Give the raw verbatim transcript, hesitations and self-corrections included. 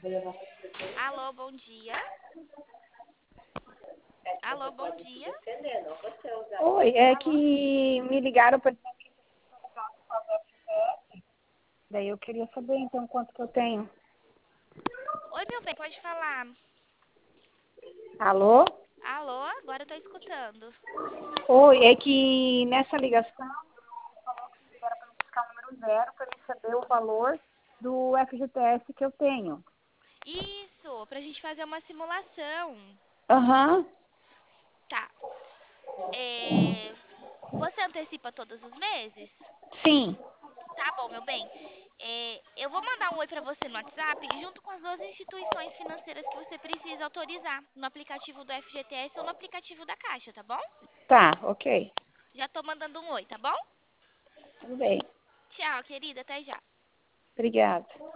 Alô, bom dia. Alô, bom dia. Oi, é Alô? que me ligaram para daí eu queria saber então quanto que eu tenho. Oi, meu bem, pode falar. Alô? Alô, agora eu tô escutando. Oi, é que nessa ligação era para buscar o número zero para eu saber o valor do F G T S que eu tenho. Isso, pra gente fazer uma simulação. Aham, Tá. É... Você antecipa todos os meses? sim, Tá bom, meu bem. É, eu vou mandar um oi pra você no WhatsApp, junto com as duas instituições financeiras que você precisa autorizar, no aplicativo do F G T S ou no aplicativo da Caixa, tá bom? tá, ok, Já tô mandando um oi, tá bom? tudo bem, Tchau, querida, até já. obrigada.